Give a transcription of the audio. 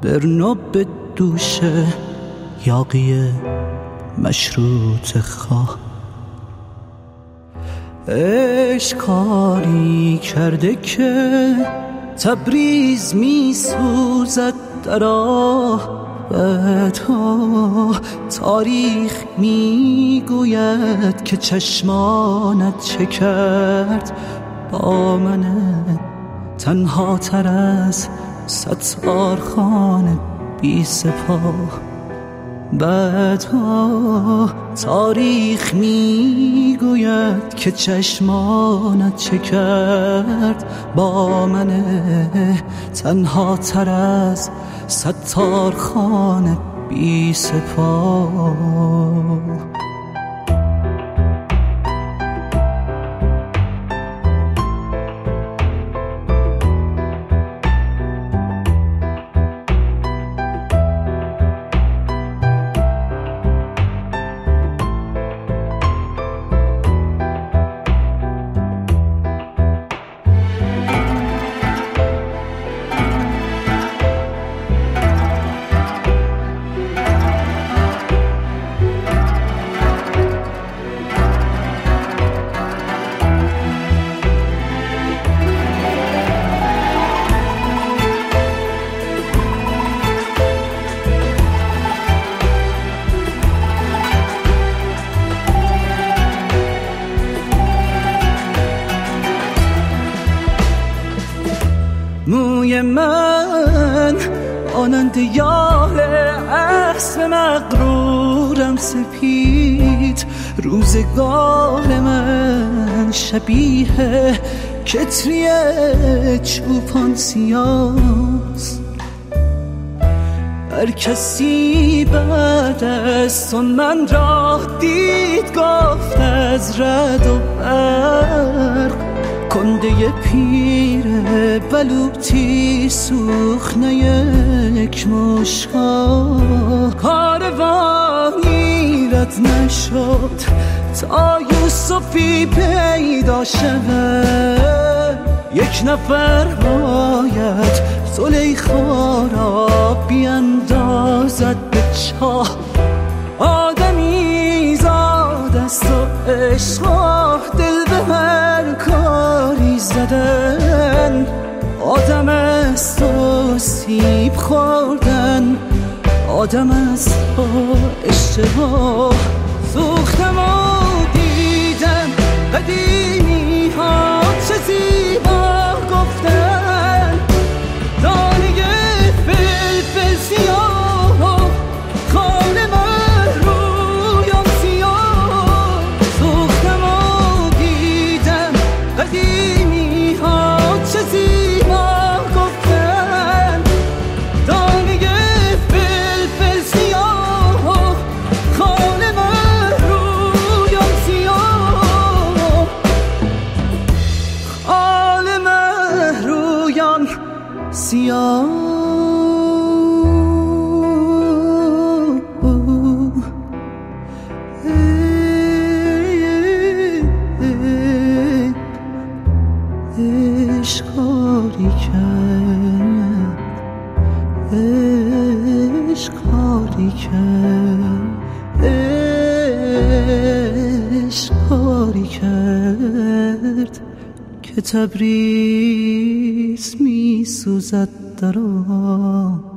برنو به دوش یاقی مشروط خواه. عشق کاری کرده که تبریز می سوزد در آه بدها. تاریخ می گوید که چشمانت چه کرد با من تنها تر از ستارخان بی سپاه. بعدها تاریخ می گوید که چشمانت چه کرد با من تنها تر از ستارخان بی سپاه. موی من آنند یال اسب مغرورم سپید. روزگار من شبیه کتری چوپان سیاست. هر کسی بعد از تو من را دید گفت از رد و برق. کنده پیر بلوطی سوخنه یک مشکا. کاروانیرت نشد تا یوسفی پیدا شود. یک نفر باید زلیخا را بیندازد به چاه. آدمی زاد است و عشق دل به هر کاری زدن. آدم است و سیب خوردن، آدم است و اشتباه. سوختم و دیدم قدیمی ها چه زیبا گفتن. دانه فلفل سیاه خال من رویان سیاه. سوختم و دیدم قدیمی ها چه زیبا گفتن. دانه فلفل سیاه خال من رویان سیاه. خال من رویان سیاه. عشقاری کرد، عشقاری کرد، عشقاری کرد که تبریز می سوزد در آن